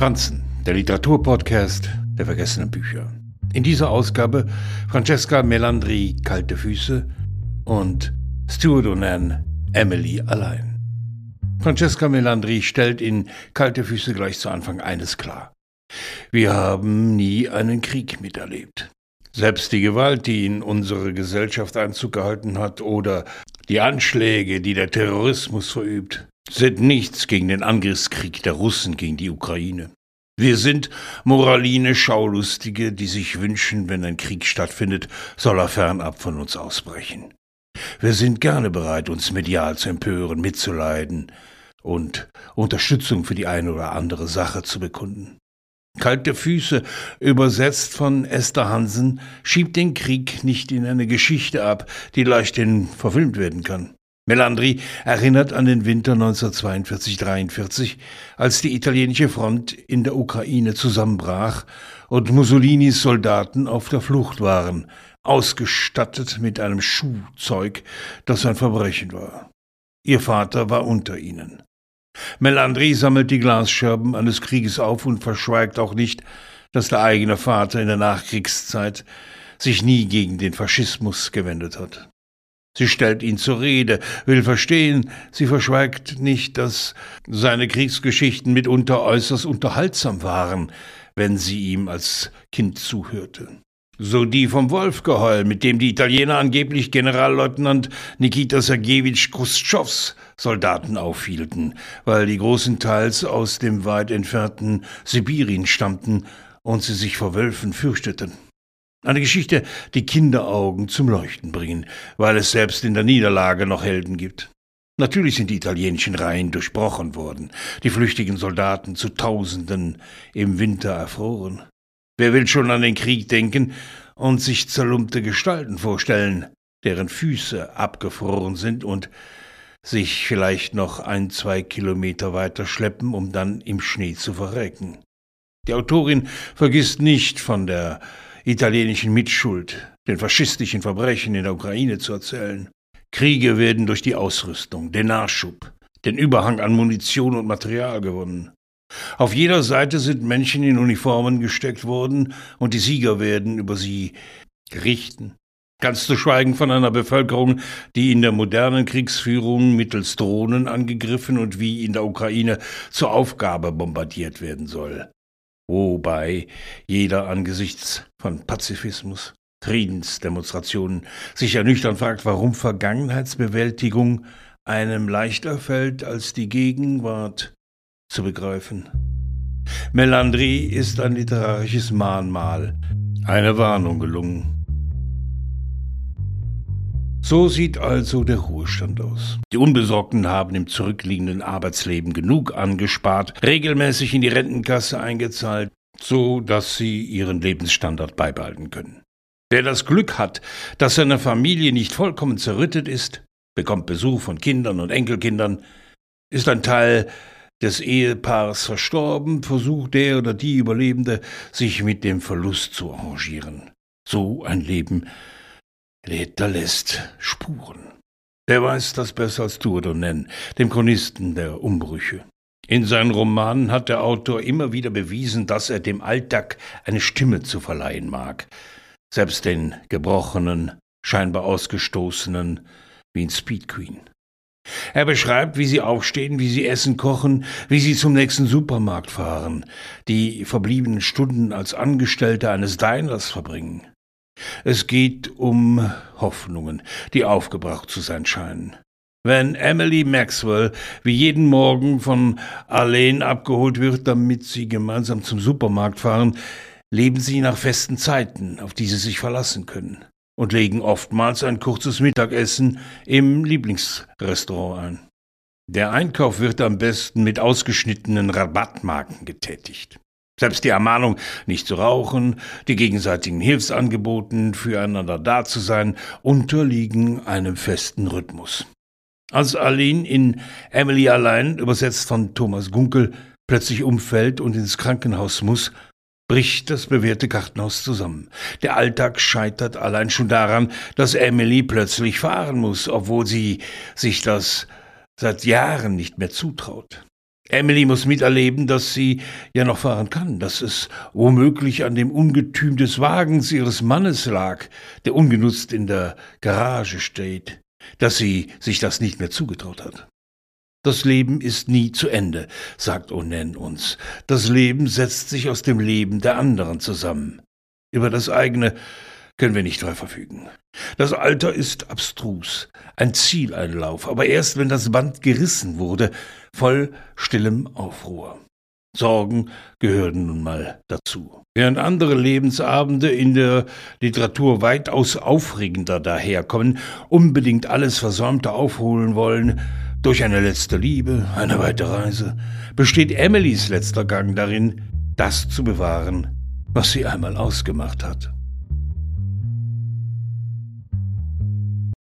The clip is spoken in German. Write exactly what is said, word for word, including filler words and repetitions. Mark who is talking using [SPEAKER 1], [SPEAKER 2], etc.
[SPEAKER 1] Franzen, der Literaturpodcast der vergessenen Bücher. In dieser Ausgabe Francesca Melandri, Kalte Füße und Stuart O'Nan, Emily allein. Francesca Melandri stellt in Kalte Füße gleich zu Anfang eines klar: Wir haben nie einen Krieg miterlebt. Selbst die Gewalt, die in unsere Gesellschaft Einzug gehalten hat, oder die Anschläge, die der Terrorismus verübt, sind nichts gegen den Angriffskrieg der Russen gegen die Ukraine. Wir sind moraline Schaulustige, die sich wünschen, wenn ein Krieg stattfindet, soll er fernab von uns ausbrechen. Wir sind gerne bereit, uns medial zu empören, mitzuleiden und Unterstützung für die eine oder andere Sache zu bekunden. Kalte Füße, übersetzt von Esther Hansen, schiebt den Krieg nicht in eine Geschichte ab, die leichthin verfilmt werden kann. Melandri erinnert an den Winter neunzehnhundertzweiundvierzig dreiundvierzig, als die italienische Front in der Ukraine zusammenbrach und Mussolinis Soldaten auf der Flucht waren, ausgestattet mit einem Schuhzeug, das ein Verbrechen war. Ihr Vater war unter ihnen. Melandri sammelt die Glasscherben eines Krieges auf und verschweigt auch nicht, dass der eigene Vater in der Nachkriegszeit sich nie gegen den Faschismus gewendet hat. Sie stellt ihn zur Rede, will verstehen, sie verschweigt nicht, dass seine Kriegsgeschichten mitunter äußerst unterhaltsam waren, wenn sie ihm als Kind zuhörte. So die vom Wolfgeheul, mit dem die Italiener angeblich Generalleutnant Nikita Sergejewitsch Chruschtschows Soldaten aufhielten, weil die großenteils aus dem weit entfernten Sibirien stammten und sie sich vor Wölfen fürchteten. Eine Geschichte, die Kinderaugen zum Leuchten bringen, weil es selbst in der Niederlage noch Helden gibt. Natürlich sind die italienischen Reihen durchbrochen worden, die flüchtigen Soldaten zu Tausenden im Winter erfroren. Wer will schon an den Krieg denken und sich zerlumpte Gestalten vorstellen, deren Füße abgefroren sind und sich vielleicht noch ein, zwei Kilometer weiter schleppen, um dann im Schnee zu verrecken. Die Autorin vergisst nicht von der italienischen Mitschuld, den faschistischen Verbrechen in der Ukraine zu erzählen. Kriege werden durch die Ausrüstung, den Nachschub, den Überhang an Munition und Material gewonnen. Auf jeder Seite sind Menschen in Uniformen gesteckt worden und die Sieger werden über sie richten. Ganz zu schweigen von einer Bevölkerung, die in der modernen Kriegsführung mittels Drohnen angegriffen und wie in der Ukraine zur Aufgabe bombardiert werden soll. Wobei jeder angesichts von Pazifismus, Friedensdemonstrationen sich ernüchternd fragt, warum Vergangenheitsbewältigung einem leichter fällt, als die Gegenwart zu begreifen. Melandri ist ein literarisches Mahnmal, eine Warnung gelungen. So sieht also der Ruhestand aus. Die Unbesorgten haben im zurückliegenden Arbeitsleben genug angespart, regelmäßig in die Rentenkasse eingezahlt, so dass sie ihren Lebensstandard beibehalten können. Wer das Glück hat, dass seine Familie nicht vollkommen zerrüttet ist, bekommt Besuch von Kindern und Enkelkindern, ist ein Teil des Ehepaars verstorben, versucht der oder die Überlebende, sich mit dem Verlust zu arrangieren. So ein Leben hinterlässt Spuren. Wer weiß das besser als Stuart O'Nan, dem Chronisten der Umbrüche. In seinen Romanen hat der Autor immer wieder bewiesen, dass er dem Alltag eine Stimme zu verleihen mag. Selbst den Gebrochenen, scheinbar Ausgestoßenen, wie in Speed Queen. Er beschreibt, wie sie aufstehen, wie sie Essen kochen, wie sie zum nächsten Supermarkt fahren, die verbliebenen Stunden als Angestellte eines Diners verbringen. Es geht um Hoffnungen, die aufgebraucht zu sein scheinen. Wenn Emily Maxwell wie jeden Morgen von Arlene abgeholt wird, damit sie gemeinsam zum Supermarkt fahren, leben sie nach festen Zeiten, auf die sie sich verlassen können, und legen oftmals ein kurzes Mittagessen im Lieblingsrestaurant ein. Der Einkauf wird am besten mit ausgeschnittenen Rabattmarken getätigt. Selbst die Ermahnung, nicht zu rauchen, die gegenseitigen Hilfsangeboten, füreinander da zu sein, unterliegen einem festen Rhythmus. Als Arlene in Emily allein, übersetzt von Thomas Gunkel, plötzlich umfällt und ins Krankenhaus muss, bricht das bewährte Kartenhaus zusammen. Der Alltag scheitert allein schon daran, dass Emily plötzlich fahren muss, obwohl sie sich das seit Jahren nicht mehr zutraut. Emily muss miterleben, dass sie ja noch fahren kann, dass es womöglich an dem Ungetüm des Wagens ihres Mannes lag, der ungenutzt in der Garage steht, dass sie sich das nicht mehr zugetraut hat. Das Leben ist nie zu Ende, sagt Onan uns. Das Leben setzt sich aus dem Leben der anderen zusammen. Über das eigene können wir nicht frei verfügen. Das Alter ist abstrus, ein Zieleinlauf, aber erst wenn das Band gerissen wurde, voll stillem Aufruhr. Sorgen gehören nun mal dazu. Während andere Lebensabende in der Literatur weitaus aufregender daherkommen, unbedingt alles Versäumte aufholen wollen, durch eine letzte Liebe, eine weite Reise, besteht Emilys letzter Gang darin, das zu bewahren, was sie einmal ausgemacht hat.